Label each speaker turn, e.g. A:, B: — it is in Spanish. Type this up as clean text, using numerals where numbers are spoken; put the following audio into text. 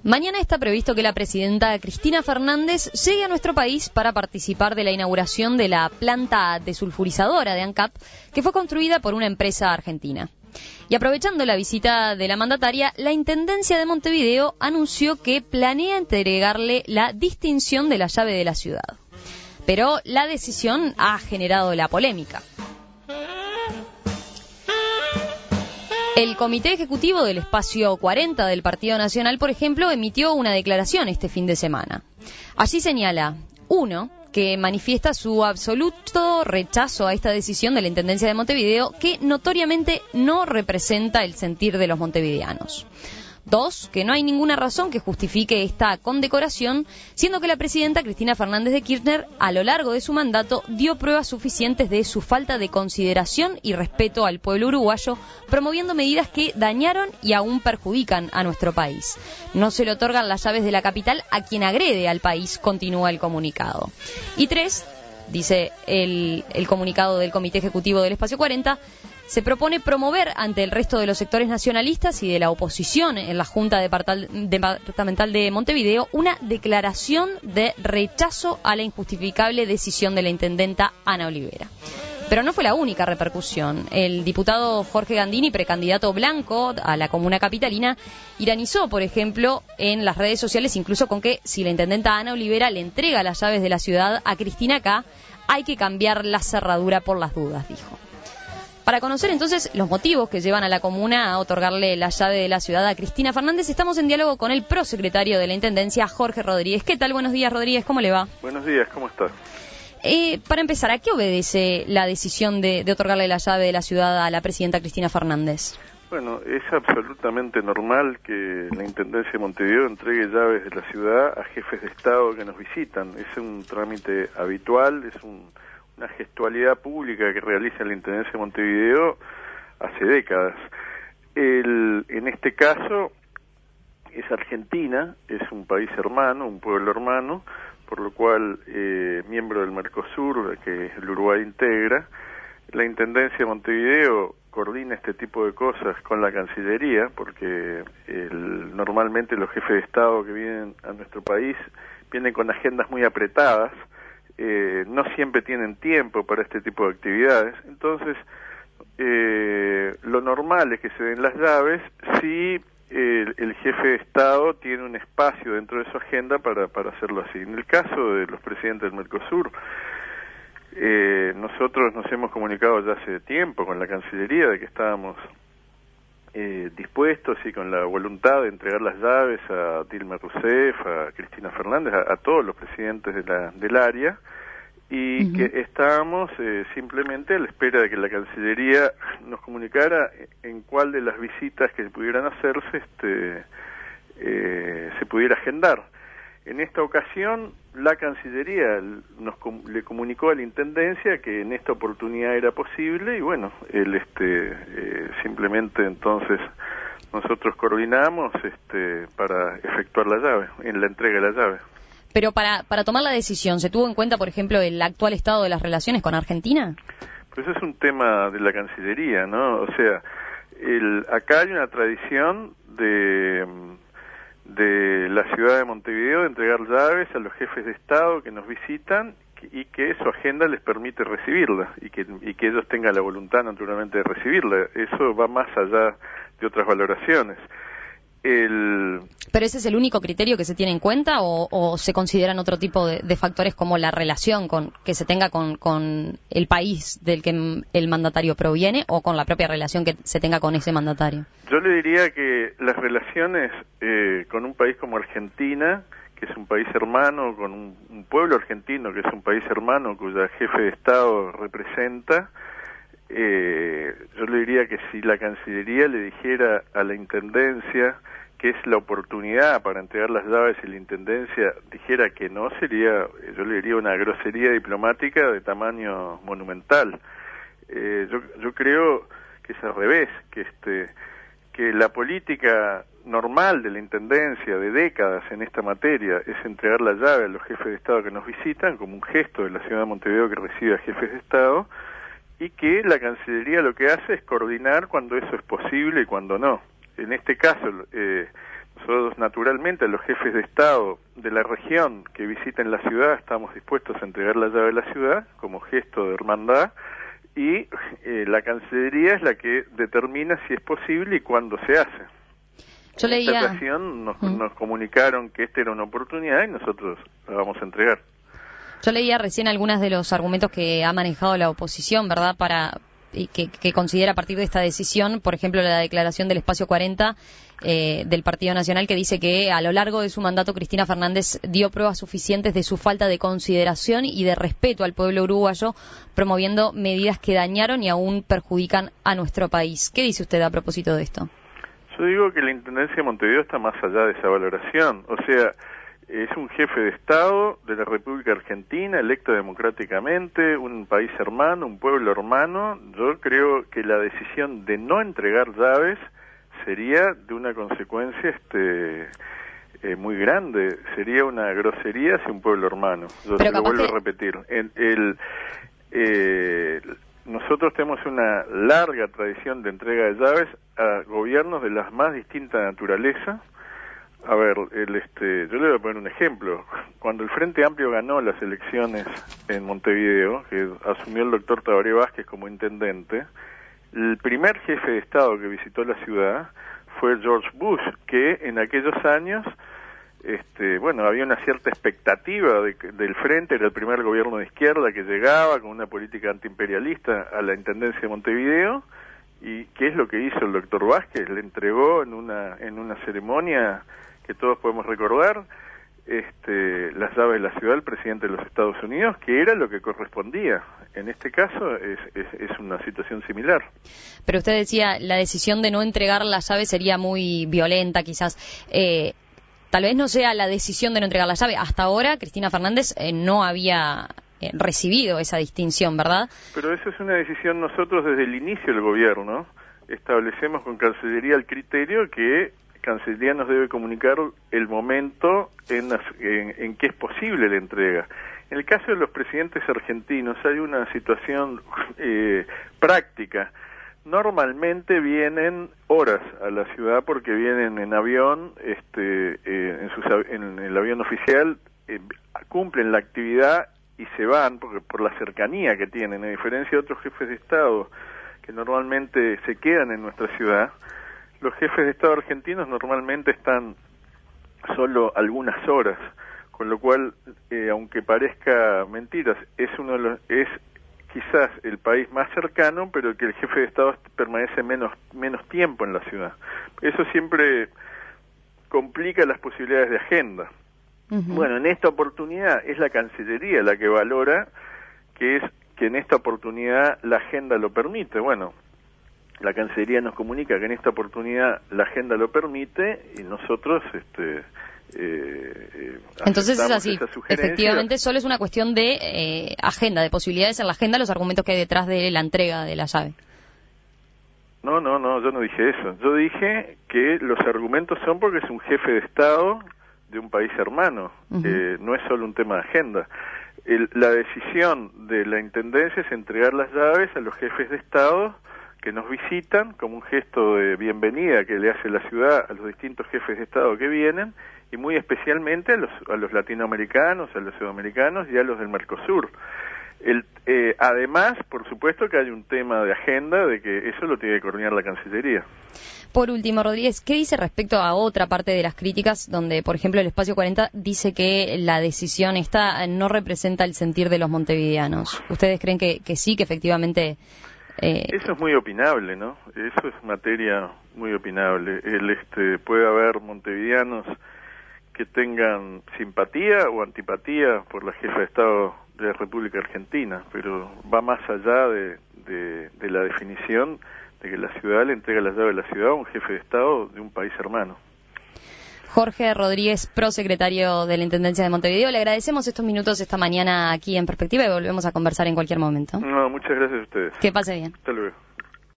A: Mañana está previsto que la presidenta Cristina Fernández llegue a nuestro país para participar de la inauguración de la planta desulfurizadora de ANCAP, que fue construida por una empresa argentina. Y aprovechando la visita de la mandataria, la Intendencia de Montevideo anunció que planea entregarle la distinción de la llave de la ciudad. Pero la decisión ha generado la polémica. El Comité Ejecutivo del Espacio 40 del Partido Nacional, por ejemplo, emitió una declaración este fin de semana. Allí señala, 1, que manifiesta su absoluto rechazo a esta decisión de la Intendencia de Montevideo, que notoriamente no representa el sentir de los montevideanos. 2, que no hay ninguna razón que justifique esta condecoración, siendo que la presidenta Cristina Fernández de Kirchner, a lo largo de su mandato, dio pruebas suficientes de su falta de consideración y respeto al pueblo uruguayo, promoviendo medidas que dañaron y aún perjudican a nuestro país. No se le otorgan las llaves de la capital a quien agrede al país, continúa el comunicado. Y 3, dice el comunicado del Comité Ejecutivo del Espacio 40, se propone promover ante el resto de los sectores nacionalistas y de la oposición en la Junta Departamental de Montevideo una declaración de rechazo a la injustificable decisión de la intendenta Ana Olivera. Pero no fue la única repercusión. El diputado Jorge Gandini, precandidato blanco a la comuna capitalina, ironizó, por ejemplo, en las redes sociales, incluso con que si la intendenta Ana Olivera le entrega las llaves de la ciudad a Cristina K, hay que cambiar la cerradura por las dudas, dijo. Para conocer entonces los motivos que llevan a la comuna a otorgarle la llave de la ciudad a Cristina Fernández, estamos en diálogo con el prosecretario de la Intendencia, Jorge Rodríguez. ¿Qué tal? Buenos días, Rodríguez, ¿cómo le va?
B: Buenos días, ¿cómo estás?
A: Para empezar, ¿a qué obedece la decisión de otorgarle la llave de la ciudad a la presidenta Cristina Fernández?
B: Bueno, es absolutamente normal que la Intendencia de Montevideo entregue llaves de la ciudad a jefes de Estado que nos visitan. Es un trámite habitual, es una gestualidad pública que realiza la Intendencia de Montevideo hace décadas. En este caso es Argentina, es un país hermano, un pueblo hermano, por lo cual, miembro del Mercosur, que el Uruguay integra, la Intendencia de Montevideo coordina este tipo de cosas con la Cancillería, porque normalmente los jefes de Estado que vienen a nuestro país vienen con agendas muy apretadas, no siempre tienen tiempo para este tipo de actividades. Entonces, lo normal es que se den las llaves si el jefe de Estado tiene un espacio dentro de su agenda para hacerlo así. En el caso de los presidentes del Mercosur, nosotros nos hemos comunicado ya hace tiempo con la Cancillería de que estábamos dispuestos y con la voluntad de entregar las llaves a Dilma Rousseff, a Cristina Fernández, a todos los presidentes del área, y que estábamos simplemente a la espera de que la Cancillería nos comunicara en cuál de las visitas que pudieran hacerse se pudiera agendar. En esta ocasión, la Cancillería le comunicó a la Intendencia que en esta oportunidad era posible y bueno, simplemente entonces nosotros coordinamos para efectuar la llave, en la entrega de la llave.
A: Pero para tomar la decisión, ¿se tuvo en cuenta, por ejemplo, el actual estado de las relaciones con Argentina?
B: Pues es un tema de la Cancillería, ¿no? O sea, acá hay una tradición de la ciudad de Montevideo de entregar llaves a los jefes de Estado que nos visitan y que su agenda les permite recibirla y que ellos tengan la voluntad naturalmente de recibirla. Eso va más allá de otras valoraciones.
A: ¿Pero ese es el único criterio que se tiene en cuenta o se consideran otro tipo de factores como la relación que se tenga con el país del que el mandatario proviene o con la propia relación que se tenga con ese mandatario?
B: Yo le diría que las relaciones con un país como Argentina, que es un país hermano, con un pueblo argentino que es un país hermano cuya jefe de Estado representa, yo le diría que si la Cancillería le dijera a la Intendencia que es la oportunidad para entregar las llaves y la Intendencia dijera que no, yo le diría una grosería diplomática de tamaño monumental. Yo creo que es al revés, que la política normal de la Intendencia de décadas en esta materia es entregar la llave a los jefes de Estado que nos visitan como un gesto de la ciudad de Montevideo que recibe a jefes de Estado, y que la Cancillería lo que hace es coordinar cuando eso es posible y cuando no. En este caso, Nosotros, naturalmente, a los jefes de Estado de la región que visiten la ciudad, estamos dispuestos a entregar la llave de la ciudad como gesto de hermandad, y la Cancillería es la que determina si es posible y cuándo se hace. En esta ocasión nos comunicaron que esta era una oportunidad y nosotros la vamos a entregar.
A: Yo leía recién algunos de los argumentos que ha manejado la oposición, ¿verdad?, que considera a partir de esta decisión, por ejemplo, la declaración del Espacio 40 del Partido Nacional, que dice que a lo largo de su mandato Cristina Fernández dio pruebas suficientes de su falta de consideración y de respeto al pueblo uruguayo, promoviendo medidas que dañaron y aún perjudican a nuestro país. ¿Qué dice usted a propósito de esto?
B: Yo digo que la Intendencia de Montevideo está más allá de esa valoración. O sea, es un jefe de Estado de la República Argentina, electo democráticamente, un país hermano, un pueblo hermano. Yo creo que la decisión de no entregar llaves sería de una consecuencia muy grande. Sería una grosería hacia un pueblo hermano. Yo lo vuelvo a repetir. Nosotros tenemos una larga tradición de entrega de llaves a gobiernos de las más distintas naturaleza. A ver, yo le voy a poner un ejemplo. Cuando el Frente Amplio ganó las elecciones en Montevideo, que asumió el doctor Tabaré Vázquez como intendente, el primer jefe de Estado que visitó la ciudad fue George Bush, que en aquellos años, había una cierta expectativa del Frente, era el primer gobierno de izquierda que llegaba con una política antiimperialista a la Intendencia de Montevideo. ¿Y qué es lo que hizo el doctor Vázquez? Le entregó en una ceremonia que todos podemos recordar las llaves de la ciudad al presidente de los Estados Unidos, que era lo que correspondía. En este caso es una situación similar.
A: Pero usted decía, la decisión de no entregar la llave sería muy violenta, quizás. Tal vez no sea la decisión de no entregar la llave. Hasta ahora Cristina Fernández no había recibido esa distinción, ¿verdad?
B: Pero eso es una decisión. Nosotros desde el inicio del gobierno establecemos con Cancillería el criterio que Cancillería nos debe comunicar el momento en que es posible la entrega. En el caso de los presidentes argentinos hay una situación práctica. Normalmente vienen horas a la ciudad porque vienen en avión, en el avión oficial, cumplen la actividad y se van por la cercanía que tienen, a diferencia de otros jefes de Estado que normalmente se quedan en nuestra ciudad. Los jefes de Estado argentinos normalmente están solo algunas horas, con lo cual, aunque parezca mentiras, es quizás el país más cercano, pero que el jefe de Estado permanece menos tiempo en la ciudad. Eso siempre complica las posibilidades de agenda. Bueno, en esta oportunidad es la Cancillería la que valora que en esta oportunidad la agenda lo permite. Bueno, la Cancillería nos comunica que en esta oportunidad la agenda lo permite y nosotros
A: entonces es así, efectivamente solo es una cuestión de agenda, de posibilidades en la agenda, los argumentos que hay detrás de la entrega de la llave.
B: No, yo no dije eso. Yo dije que los argumentos son porque es un jefe de Estado de un país hermano, no es solo un tema de agenda. La decisión de la Intendencia es entregar las llaves a los jefes de Estado que nos visitan como un gesto de bienvenida que le hace la ciudad a los distintos jefes de Estado que vienen, y muy especialmente a los latinoamericanos, a los sudamericanos y a los del Mercosur. Además, por supuesto que hay un tema de agenda de que eso lo tiene que coordinar la Cancillería.
A: Por último, Rodríguez, ¿qué dice respecto a otra parte de las críticas donde, por ejemplo, el Espacio 40 dice que la decisión esta no representa el sentir de los montevideanos? ¿Ustedes creen que sí, que efectivamente...?
B: Eso es muy opinable, ¿no? Eso es materia muy opinable. Puede haber montevideanos que tengan simpatía o antipatía por la jefa de Estado de la República Argentina, pero va más allá de la definición de que la ciudad le entrega la llave de la ciudad a un jefe de Estado de un país hermano.
A: Jorge Rodríguez, prosecretario de la Intendencia de Montevideo, le agradecemos estos minutos esta mañana aquí en Perspectiva y volvemos a conversar en cualquier momento.
B: No, muchas gracias a ustedes.
A: Que pase bien.
B: Hasta luego.